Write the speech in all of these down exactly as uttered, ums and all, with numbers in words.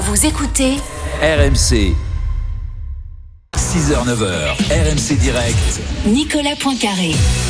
Vous écoutez R M C. six heures neuf heures, R M C Direct. Nicolas Poincaré.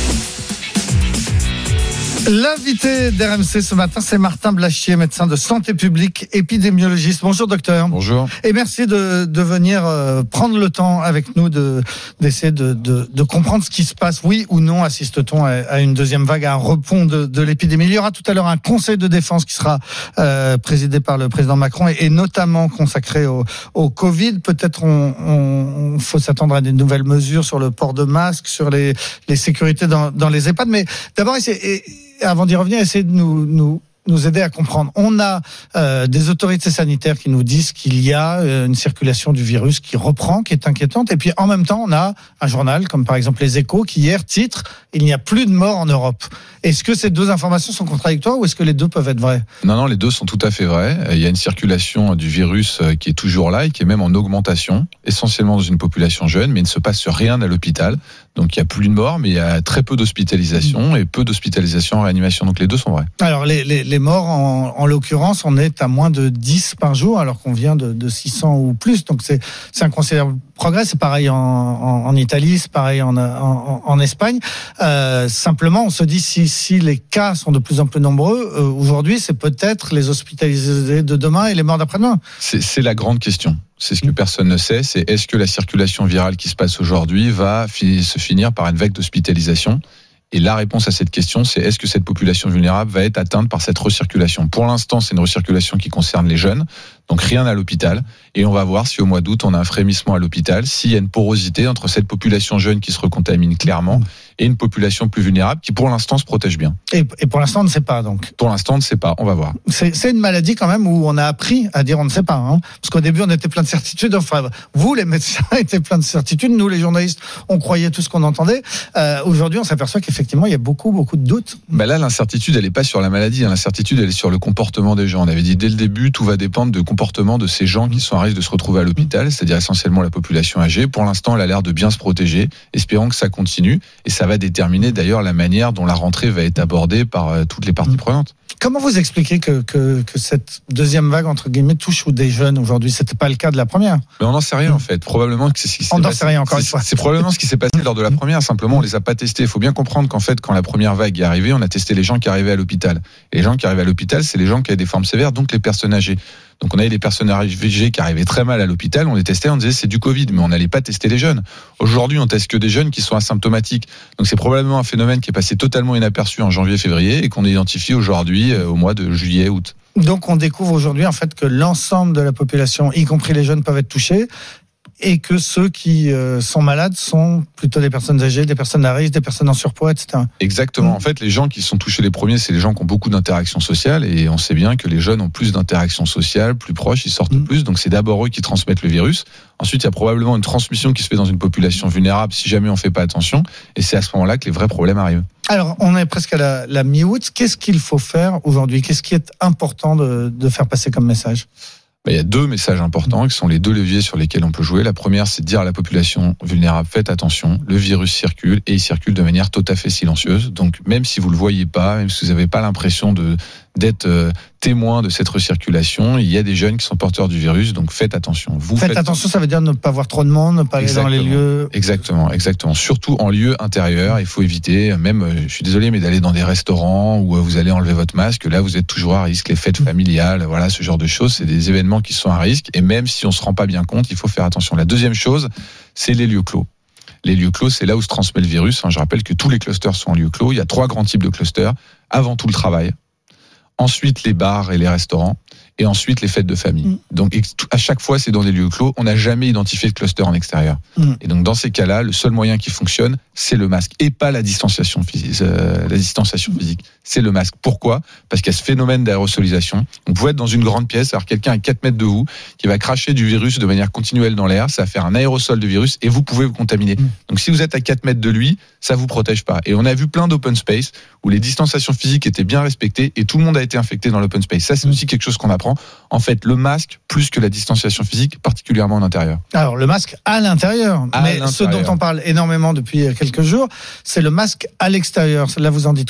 L'invité d'R M C ce matin, c'est Martin Blachier, médecin de santé publique, épidémiologiste. Bonjour docteur. Bonjour. Et merci de, de venir euh, prendre le temps avec nous de, d'essayer de, de, de comprendre ce qui se passe. Oui ou non, assiste-t-on à, à une deuxième vague, à un rebond de, de l'épidémie. Il y aura tout à l'heure un conseil de défense qui sera euh, présidé par le président Macron et, et notamment consacré au, au Covid. Peut-être on, on, on faut s'attendre à des nouvelles mesures sur le port de masque, sur les, les sécurités dans, dans les EHPAD. Mais d'abord, c'est... avant d'y revenir, essayez de nous, nous, nous aider à comprendre. On a euh, des autorités sanitaires qui nous disent qu'il y a euh, une circulation du virus qui reprend, qui est inquiétante. Et puis en même temps, on a un journal, comme par exemple Les Échos, qui hier titre « Il n'y a plus de morts en Europe ». Est-ce que ces deux informations sont contradictoires ou est-ce que les deux peuvent être vraies ? Non, non, les deux sont tout à fait vrais. Il y a une circulation du virus qui est toujours là et qui est même en augmentation, essentiellement dans une population jeune, mais il ne se passe rien à l'hôpital. Donc il n'y a plus de morts, mais il y a très peu d'hospitalisation et peu d'hospitalisation en réanimation. Donc les deux sont vrais. Alors les, les, les morts, en, en l'occurrence, on est à moins de dix par jour, alors qu'on vient de, de six cents ou plus. Donc c'est, c'est un considérable progrès. C'est pareil en, en, en Italie, c'est pareil en, en, en Espagne. Euh, simplement, on se dit si, si les cas sont de plus en plus nombreux, euh, aujourd'hui, c'est peut-être les hospitalisés de demain et les morts d'après-demain. C'est, c'est la grande question. C'est ce que personne ne sait, c'est est-ce que la circulation virale qui se passe aujourd'hui va fi- se finir par une vague d'hospitalisation ? Et la réponse à cette question, c'est est-ce que cette population vulnérable va être atteinte par cette recirculation ? Pour l'instant, c'est une recirculation qui concerne les jeunes, donc rien à l'hôpital. Et on va voir si au mois d'août, on a un frémissement à l'hôpital, s'il y a une porosité entre cette population jeune qui se recontamine clairement et une population plus vulnérable qui, pour l'instant, se protège bien. Et, et pour l'instant, on ne sait pas, donc. Pour l'instant, on ne sait pas. On va voir. C'est, c'est une maladie quand même où on a appris à dire on ne sait pas. Hein, parce qu'au début, on était plein de certitudes. Enfin, vous, les médecins, étiez plein de certitudes. Nous, les journalistes, on croyait tout ce qu'on entendait. Euh, aujourd'hui, on s'aperçoit qu'effectivement, il y a beaucoup, beaucoup de doutes. Bah là, l'incertitude, elle n'est pas sur la maladie. Hein. L'incertitude, elle est sur le comportement des gens. On avait dit dès le début, tout va dépendre du comportement de ces gens qui sont à risque de se retrouver à l'hôpital, c'est-à-dire essentiellement la population âgée. Pour l'instant, elle a l'air de bien se protéger. Espérons que ça continue. Et ça va déterminer d'ailleurs la manière dont la rentrée va être abordée par euh, toutes les parties prenantes. Comment vous expliquez que, que, que cette deuxième vague, entre guillemets, touche des jeunes aujourd'hui ? C'était pas le cas de la première. Mais on n'en sait rien en fait. Probablement que c'est ce qui s'est on n'en passé. sait rien encore c'est, une fois. C'est probablement ce qui s'est passé lors de la première. Simplement, on les a pas testés. Il faut bien comprendre qu'en fait, quand la première vague est arrivée, on a testé les gens qui arrivaient à l'hôpital. Et les gens qui arrivaient à l'hôpital, c'est les gens qui avaient des formes sévères, donc les personnes âgées. Donc on avait des personnes âgées qui arrivaient très mal à l'hôpital, on les testait, on disait c'est du Covid, mais on n'allait pas tester les jeunes. Aujourd'hui, on teste que des jeunes qui sont asymptomatiques. Donc c'est probablement un phénomène qui est passé totalement inaperçu en janvier-février et qu'on identifie aujourd'hui au mois de juillet-août. Donc on découvre aujourd'hui en fait que l'ensemble de la population, y compris les jeunes, peuvent être touchés. Et que ceux qui euh, sont malades sont plutôt des personnes âgées, des personnes à risque, des personnes en surpoids, et cetera. Exactement. En fait, les gens qui sont touchés les premiers, c'est les gens qui ont beaucoup d'interactions sociales. Et on sait bien que les jeunes ont plus d'interactions sociales, plus proches, ils sortent mmh. plus. Donc c'est d'abord eux qui transmettent le virus. Ensuite, il y a probablement une transmission qui se fait dans une population vulnérable si jamais on ne fait pas attention. Et c'est à ce moment-là que les vrais problèmes arrivent. Alors, on est presque à la, la mi-août. Qu'est-ce qu'il faut faire aujourd'hui ? Qu'est-ce qui est important de, de faire passer comme message ? Il y a deux messages importants qui sont les deux leviers sur lesquels on peut jouer. La première, c'est de dire à la population vulnérable, faites attention, le virus circule et il circule de manière tout à fait silencieuse. Donc même si vous le voyez pas, même si vous n'avez pas l'impression de d'être euh, témoin de cette recirculation, il y a des jeunes qui sont porteurs du virus, donc faites attention. Vous faites, faites attention, ça veut dire ne pas voir trop de monde, ne pas aller exactement, dans les lieux. Exactement, exactement. Surtout en lieu intérieur, il faut éviter, même, je suis désolé, mais d'aller dans des restaurants où vous allez enlever votre masque. Là, vous êtes toujours à risque. Les fêtes familiales, voilà, ce genre de choses, c'est des événements qui sont à risque. Et même si on se rend pas bien compte, il faut faire attention. La deuxième chose, c'est les lieux clos. Les lieux clos, c'est là où se transmet le virus. Je rappelle que tous les clusters sont en lieu clos. Il y a trois grands types de clusters. Avant tout, le travail. Ensuite, les bars et les restaurants. Et ensuite, les fêtes de famille. Mmh. Donc, à chaque fois, c'est dans des lieux clos. On n'a jamais identifié de cluster en extérieur. Mmh. Et donc, dans ces cas-là, le seul moyen qui fonctionne, c'est le masque. Et pas la distanciation physique. Euh, la distanciation physique. C'est le masque. Pourquoi ? Parce qu'il y a ce phénomène d'aérosolisation. Vous pouvez être dans une grande pièce, alors quelqu'un à quatre mètres de vous, qui va cracher du virus de manière continuelle dans l'air. Ça va faire un aérosol de virus et vous pouvez vous contaminer. Mmh. Donc, si vous êtes à quatre mètres de lui, ça vous protège pas. Et on a vu plein d'open space où les distanciations physiques étaient bien respectées et tout le monde a été infecté dans l'open space. Ça, c'est aussi quelque chose qu'on apprend. En fait, le masque, plus que la distanciation physique, particulièrement en intérieur. Alors, le masque à l'intérieur. À mais l'intérieur. Ce dont on parle énormément depuis quelques jours, c'est le masque à l'extérieur. Là, vous en dites quoi ?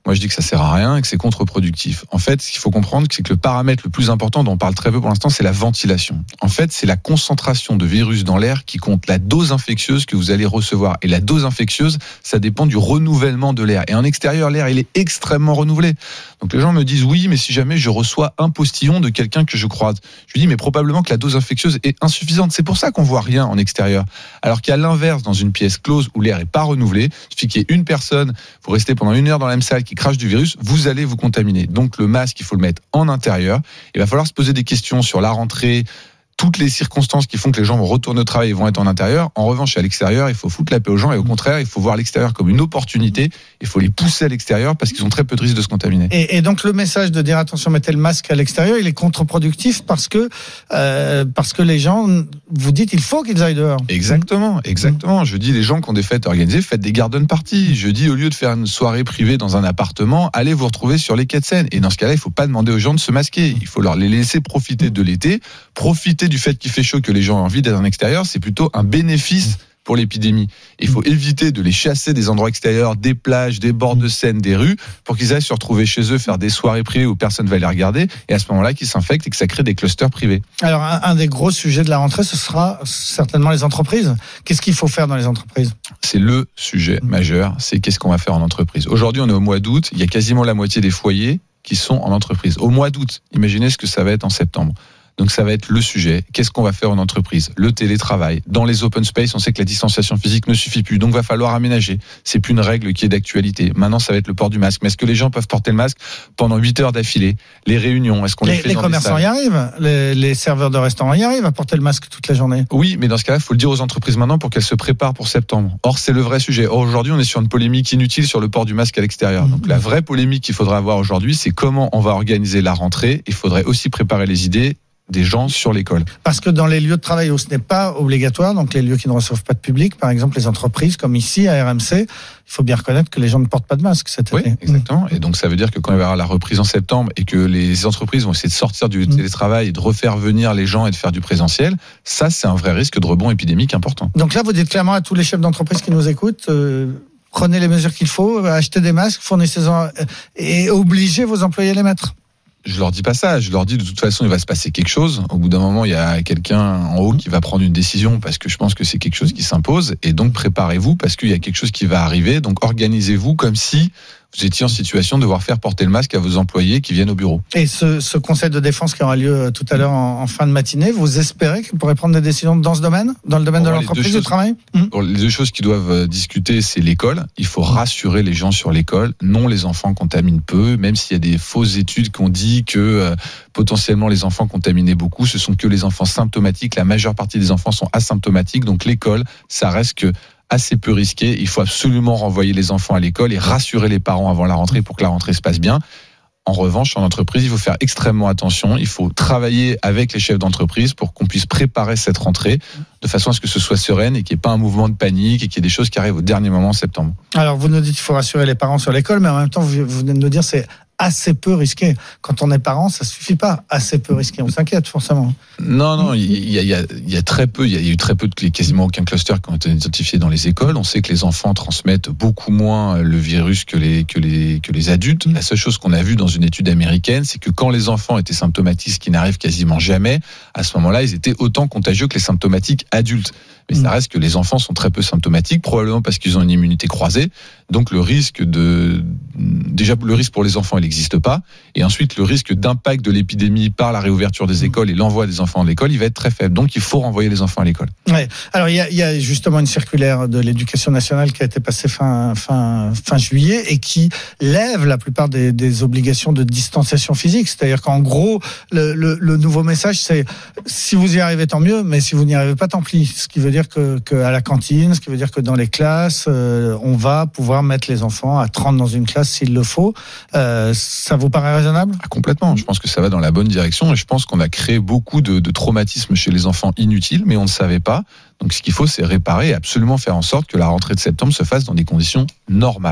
Moi, je dis que ça sert à rien et que c'est contre-productif. En fait, ce qu'il faut comprendre, c'est que le paramètre le plus important dont on parle très peu pour l'instant, c'est la ventilation. En fait, c'est la concentration de virus dans l'air qui compte la dose infectieuse que vous allez recevoir. Et la dose infectieuse, ça dépend du renouvellement de l'air. Et en extérieur, l'air, il est extrêmement renouvelé. Donc les gens me disent, oui, mais si jamais je reçois un postillon de quelqu'un que je croise, je lui dis, mais probablement que la dose infectieuse est insuffisante. C'est pour ça qu'on voit rien en extérieur. Alors qu'à l'inverse, dans une pièce close où l'air est pas renouvelé, il suffit qu'il y ait une personne, vous restez pendant une heure dans la même salle qui crache du virus, vous allez vous contaminer. Donc le masque, il faut le mettre en intérieur. Il va falloir se poser des questions sur la rentrée, toutes les circonstances qui font que les gens vont retourner au travail et vont être en intérieur. En revanche, à l'extérieur, il faut foutre la paix aux gens et au contraire, il faut voir l'extérieur comme une opportunité. Il faut les pousser à l'extérieur parce qu'ils ont très peu de risques de se contaminer. Et, et donc le message de dire attention, mettez le masque à l'extérieur, il est contre-productif parce que euh, parce que les gens, vous dites, il faut qu'ils aillent dehors. Exactement, exactement. Je dis les gens qui ont des fêtes organisées, faites des garden parties. Je dis au lieu de faire une soirée privée dans un appartement, allez vous retrouver sur les quais de Seine. Et dans ce cas-là, il faut pas demander aux gens de se masquer. Il faut leur les laisser profiter de l'été, profiter du fait qu'il fait chaud, que les gens ont envie d'être en extérieur. C'est plutôt un bénéfice pour l'épidémie. Il faut éviter de les chasser des endroits extérieurs, des plages, des bords de Seine, des rues, pour qu'ils aillent se retrouver chez eux, faire des soirées privées où personne ne va les regarder, et à ce moment-là, qu'ils s'infectent et que ça crée des clusters privés. Alors, un, un des gros sujets de la rentrée, ce sera certainement les entreprises. Qu'est-ce qu'il faut faire dans les entreprises ? C'est le sujet majeur, c'est qu'est-ce qu'on va faire en entreprise. Aujourd'hui, on est au mois d'août, il y a quasiment la moitié des foyers qui sont en entreprise. Au mois d'août, imaginez ce que ça va être en septembre. Donc ça va être le sujet. Qu'est-ce qu'on va faire en entreprise ? Le télétravail. Dans les open space, on sait que la distanciation physique ne suffit plus. Donc va falloir aménager. C'est plus une règle qui est d'actualité. Maintenant, ça va être le port du masque. Mais est-ce que les gens peuvent porter le masque pendant huit heures d'affilée ? Les réunions, est-ce qu'on les, les fait les dans commerçants des salles ? y arrivent. Les, les serveurs de restaurants y arrivent à porter le masque toute la journée. Oui, mais dans ce cas-là, il faut le dire aux entreprises maintenant pour qu'elles se préparent pour septembre. Or, c'est le vrai sujet. Or, aujourd'hui, on est sur une polémique inutile sur le port du masque à l'extérieur. Donc la vraie polémique qu'il faudra avoir aujourd'hui, c'est comment on va organiser la rentrée. Il faudrait aussi préparer les idées des gens sur l'école. Parce que dans les lieux de travail où ce n'est pas obligatoire, donc les lieux qui ne reçoivent pas de public, par exemple les entreprises comme ici à R M C, il faut bien reconnaître que les gens ne portent pas de masque cet oui, été. Exactement. Et donc ça veut dire que quand il va y avoir la reprise en septembre et que les entreprises vont essayer de sortir du télétravail et de refaire venir les gens et de faire du présentiel, ça c'est un vrai risque de rebond épidémique important. Donc là vous dites clairement à tous les chefs d'entreprise qui nous écoutent, euh, prenez les mesures qu'il faut, achetez des masques, fournissez-en euh, et obligez vos employés à les mettre. Je leur dis pas ça, je leur dis de toute façon il va se passer quelque chose. Au bout d'un moment, il y a quelqu'un en haut qui va prendre une décision parce que je pense que c'est quelque chose qui s'impose et donc préparez-vous parce qu'il y a quelque chose qui va arriver. Donc organisez-vous comme si vous étiez en situation de devoir faire porter le masque à vos employés qui viennent au bureau. Et ce, ce conseil de défense qui aura lieu tout à l'heure en, en fin de matinée, vous espérez qu'il pourrait prendre des décisions dans ce domaine, dans le domaine bon, de l'entreprise, du travail ? Bon, les deux choses qui doivent discuter, c'est l'école. Il faut rassurer les gens sur l'école. Non, les enfants contaminent peu, même s'il y a des fausses études qui ont dit que euh, potentiellement les enfants contaminaient beaucoup. Ce sont que les enfants symptomatiques. La majeure partie des enfants sont asymptomatiques. Donc l'école, ça reste que assez peu risqué. Il faut absolument renvoyer les enfants à l'école et rassurer les parents avant la rentrée pour que la rentrée se passe bien. En revanche, en entreprise, il faut faire extrêmement attention. Il faut travailler avec les chefs d'entreprise pour qu'on puisse préparer cette rentrée de façon à ce que ce soit sereine et qu'il n'y ait pas un mouvement de panique et qu'il y ait des choses qui arrivent au dernier moment en septembre. Alors, vous nous dites qu'il faut rassurer les parents sur l'école, mais en même temps, vous venez de nous dire c'est assez peu risqué. Quand on est parent, ça suffit pas. Assez peu risqué. On s'inquiète forcément. Non, non, il y a, il y a, il y a très peu, il y a eu très peu, de, quasiment aucun cluster qui ont été identifiés dans les écoles. On sait que les enfants transmettent beaucoup moins le virus que les, que les, que les adultes. La seule chose qu'on a vue dans une étude américaine, c'est que quand les enfants étaient symptomatiques, ce qui n'arrive quasiment jamais, à ce moment-là, ils étaient autant contagieux que les symptomatiques adultes. Mais ça reste que les enfants sont très peu symptomatiques, probablement parce qu'ils ont une immunité croisée. Donc le risque de, déjà le risque pour les enfants, il n'existe pas. Et ensuite le risque d'impact de l'épidémie par la réouverture des écoles et l'envoi des enfants à l'école, il va être très faible. Donc il faut renvoyer les enfants à l'école. Ouais. Alors il y a, il y a justement une circulaire de l'Éducation nationale qui a été passée fin fin fin juillet et qui lève la plupart des, des obligations de distanciation physique. C'est-à-dire qu'en gros le, le, le nouveau message c'est si vous y arrivez tant mieux, mais si vous n'y arrivez pas tant pis. Ce qui veut dire que, que à la cantine, ce qui veut dire que dans les classes, euh, on va pouvoir mettre les enfants à trente dans une classe s'il le faut. Euh, ça vous paraît raisonnable ? Ah, complètement. Je pense que ça va dans la bonne direction et je pense qu'on a créé beaucoup de, de traumatismes chez les enfants inutiles, mais on ne savait pas. Donc ce qu'il faut, c'est réparer et absolument faire en sorte que la rentrée de septembre se fasse dans des conditions normales.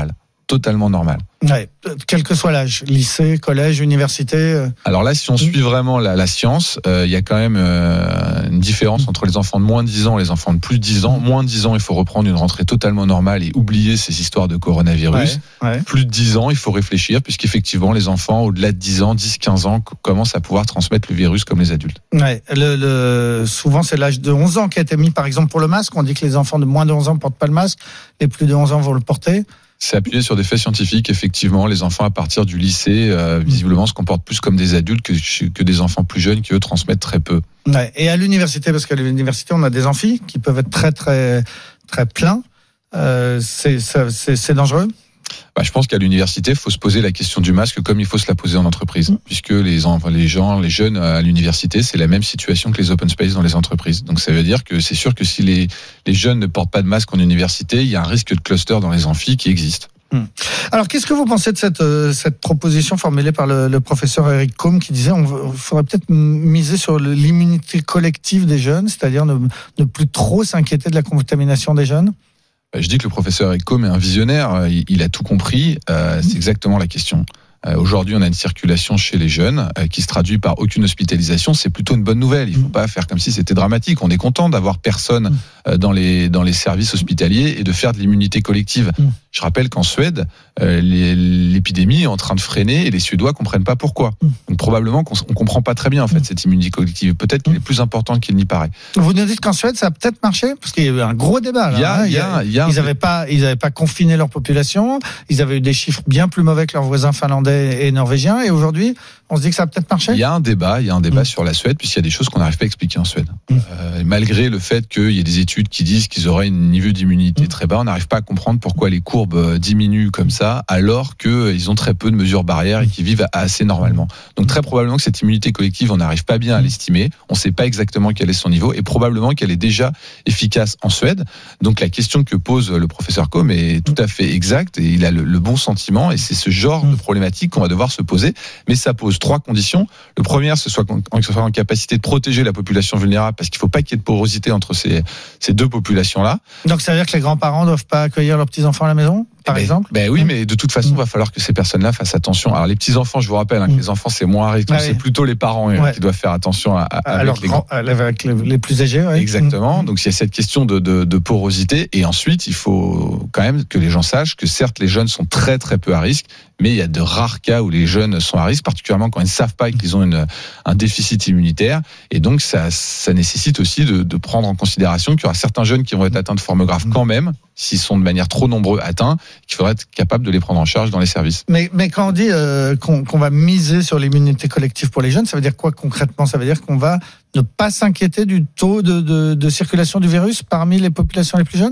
totalement normal. Ouais, quel que soit l'âge, lycée, collège, université. Euh... Alors là, si on suit vraiment la, la science, il euh, y a quand même euh, une différence entre les enfants de moins de dix ans et les enfants de plus de dix ans. Moins de dix ans, il faut reprendre une rentrée totalement normale et oublier ces histoires de coronavirus. Ouais, ouais. Plus de dix ans, il faut réfléchir, puisqu'effectivement, les enfants au-delà de dix ans, dix quinze ans, commencent à pouvoir transmettre le virus comme les adultes. Ouais, le, le, souvent, c'est l'âge de onze ans qui a été mis, par exemple, pour le masque. On dit que les enfants de moins de onze ans ne portent pas le masque, les plus de onze ans vont le porter. C'est appuyé sur des faits scientifiques. Effectivement, les enfants à partir du lycée, euh, visiblement, se comportent plus comme des adultes que, que des enfants plus jeunes qui, eux, transmettent très peu. Ouais. Et à l'université, parce qu'à l'université, on a des amphis qui peuvent être très, très, très pleins. Euh, c'est, c'est, c'est dangereux. Bah, je pense qu'à l'université, il faut se poser la question du masque comme il faut se la poser en entreprise. Mmh. Puisque les, enfin, les gens, les jeunes à l'université, c'est la même situation que les open space dans les entreprises. Donc ça veut dire que c'est sûr que si les, les jeunes ne portent pas de masque en université, il y a un risque de cluster dans les amphis qui existe. Mmh. Alors, qu'est-ce que vous pensez de cette, euh, cette proposition formulée par le, le professeur Eric Combe qui disait on faudrait peut-être miser sur l'immunité collective des jeunes, c'est-à-dire ne, ne plus trop s'inquiéter de la contamination des jeunes? Je dis que le professeur Eric Combe est un visionnaire, il, il a tout compris, euh, c'est exactement la question. Euh, aujourd'hui, on a une circulation chez les jeunes euh, qui se traduit par aucune hospitalisation, c'est plutôt une bonne nouvelle. Il ne faut pas faire comme si c'était dramatique. On est content d'avoir personne euh, dans les dans les services hospitaliers et de faire de l'immunité collective. Je rappelle qu'en Suède, euh, les, l'épidémie est en train de freiner et les Suédois comprennent pas pourquoi. Donc probablement qu'on on comprend pas très bien en fait cette immunité collective. Peut-être qu'elle est plus importante qu'il n'y paraît. Vous nous dites qu'en Suède ça a peut-être marché parce qu'il y a eu un gros débat. Là, il y a, hein. il y a, il y a, ils n'avaient pas, ils avaient pas confiné leur population. Ils avaient eu des chiffres bien plus mauvais que leurs voisins finlandais et norvégiens. Et aujourd'hui, on se dit que ça a peut-être marché. Il y a un débat, il y a un débat mmh. sur la Suède puisqu'il y a des choses qu'on n'arrive pas à expliquer en Suède. Mmh. Euh, malgré le fait qu'il y ait des études qui disent qu'ils auraient un niveau d'immunité mmh. très bas, on n'arrive pas à comprendre pourquoi les courbes diminuent comme ça, alors qu'ils ont très peu de mesures barrières et qu'ils vivent assez normalement. Donc très probablement que cette immunité collective, on n'arrive pas bien à l'estimer. On ne sait pas exactement quel est son niveau et probablement qu'elle est déjà efficace en Suède. Donc la question que pose le professeur Combe est tout à fait exacte et il a le, le bon sentiment et c'est ce genre de problématique qu'on va devoir se poser. Mais ça pose trois conditions. Le premier, ce soit qu'on soit en capacité de protéger la population vulnérable parce qu'il ne faut pas qu'il y ait de porosité entre ces, ces deux populations-là. Donc ça veut dire que les grands-parents ne doivent pas accueillir leurs petits-enfants à la maison ? Par ben, exemple ben oui, mais de toute façon, il va falloir que ces personnes-là fassent attention. Alors, les petits-enfants, je vous rappelle, hein, que les enfants, c'est moins à risque. Ah, c'est oui. plutôt les parents ouais. qui doivent faire attention à, à, Alors, avec, les grands... avec les plus âgés. Ouais. Exactement. Donc, il y a cette question de, de, de porosité. Et ensuite, il faut quand même que les gens sachent que certes, les jeunes sont très, très peu à risque, mais il y a de rares cas où les jeunes sont à risque, particulièrement quand ils ne savent pas qu'ils ont une, un déficit immunitaire. Et donc, ça, ça nécessite aussi de, de prendre en considération qu'il y aura certains jeunes qui vont être atteints de formes graves quand même, s'ils sont de manière trop nombreux atteints, qu'il faudrait être capable de les prendre en charge dans les services. Mais, mais quand on dit euh, qu'on, qu'on va miser sur l'immunité collective pour les jeunes, ça veut dire quoi concrètement ? Ça veut dire qu'on va ne pas s'inquiéter du taux de, de, de circulation du virus parmi les populations les plus jeunes ?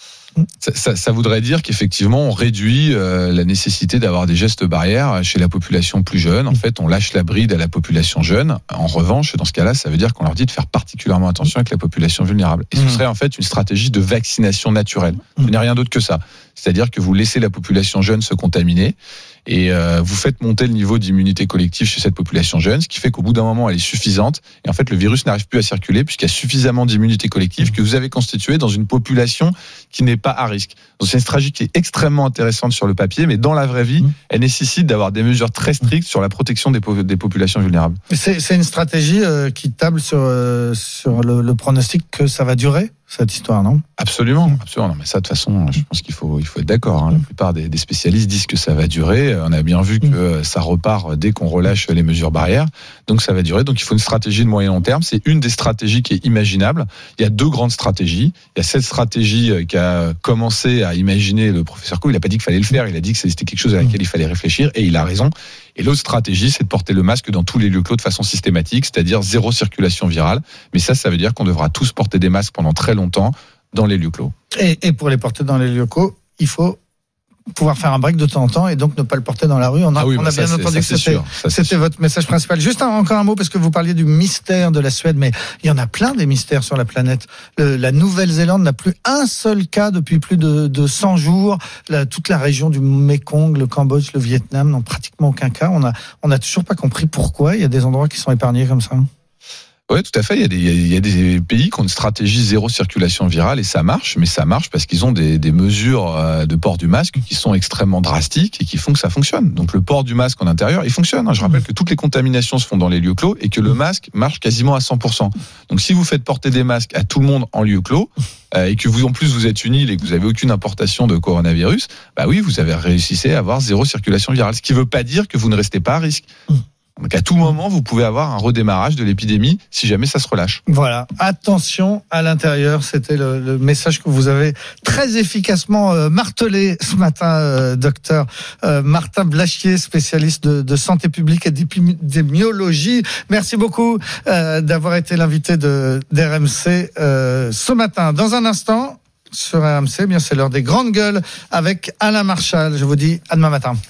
Ça, ça, ça voudrait dire qu'effectivement, on réduit euh, la nécessité d'avoir des gestes barrières chez la population plus jeune. En fait, on lâche la bride à la population jeune. En revanche, dans ce cas-là, ça veut dire qu'on leur dit de faire particulièrement attention avec la population vulnérable. Et ce serait en fait une stratégie de vaccination naturelle. Ce n'est rien d'autre que ça. C'est-à-dire que vous laissez la population jeune se contaminer et euh, vous faites monter le niveau d'immunité collective chez cette population jeune, ce qui fait qu'au bout d'un moment, elle est suffisante. Et en fait, le virus n'arrive plus à circuler puisqu'il y a suffisamment d'immunité collective que vous avez constituée dans une population qui n'est pas à risque. Donc c'est une stratégie qui est extrêmement intéressante sur le papier, mais dans la vraie vie, elle nécessite d'avoir des mesures très strictes sur la protection des, po- des populations vulnérables. C'est, c'est une stratégie euh, qui table sur, euh, sur le, le pronostic que ça va durer, cette histoire, non ? Absolument, absolument. Non, mais ça, de toute façon, je pense qu'il faut, il faut être d'accord. Hein. La plupart des, des spécialistes disent que ça va durer. On a bien vu que ça repart dès qu'on relâche les mesures barrières. Donc, ça va durer. Donc, il faut une stratégie de moyen long terme. C'est une des stratégies qui est imaginable. Il y a deux grandes stratégies. Il y a cette stratégie qui a commencé à imaginer le professeur Combe. Il n'a pas dit qu'il fallait le faire. Il a dit que c'était quelque chose à laquelle il fallait réfléchir. Et il a raison. Et l'autre stratégie, c'est de porter le masque dans tous les lieux clos de façon systématique, c'est-à-dire zéro circulation virale. Mais ça, ça veut dire qu'on devra tous porter des masques pendant très longtemps dans les lieux clos. Et, et pour les porter dans les lieux clos, il faut pouvoir faire un break de temps en temps et donc ne pas le porter dans la rue. On a, ah oui, on bah a bien ça, entendu ça, que c'était, ça, c'était votre message principal. Juste un, encore un mot, parce que vous parliez du mystère de la Suède, mais il y en a plein des mystères sur la planète. Le, la Nouvelle-Zélande n'a plus un seul cas depuis plus de, de cent jours. La, toute la région du Mekong, le Cambodge, le Vietnam n'ont pratiquement aucun cas. On a, on a toujours pas compris pourquoi il y a des endroits qui sont épargnés comme ça. Oui, tout à fait. Il y, a des, il y a des pays qui ont une stratégie zéro circulation virale et ça marche, mais ça marche parce qu'ils ont des, des mesures de port du masque qui sont extrêmement drastiques et qui font que ça fonctionne. Donc le port du masque en intérieur, il fonctionne. Je rappelle que toutes les contaminations se font dans les lieux clos et que le masque marche quasiment à cent pour cent. Donc si vous faites porter des masques à tout le monde en lieu clos euh, et que vous en plus vous êtes une île et que vous avez aucune importation de coronavirus, bah oui, vous avez réussi à avoir zéro circulation virale. Ce qui ne veut pas dire que vous ne restez pas à risque. Donc à tout moment, vous pouvez avoir un redémarrage de l'épidémie si jamais ça se relâche. Voilà, attention à l'intérieur, c'était le, le message que vous avez très efficacement euh, martelé ce matin, euh, docteur euh, Martin Blachier, spécialiste de, de santé publique et d'épidémiologie. Merci beaucoup euh, d'avoir été l'invité de d'R M C euh, ce matin. Dans un instant, sur R M C, bien c'est l'heure des grandes gueules avec Alain Marchal. Je vous dis à demain matin.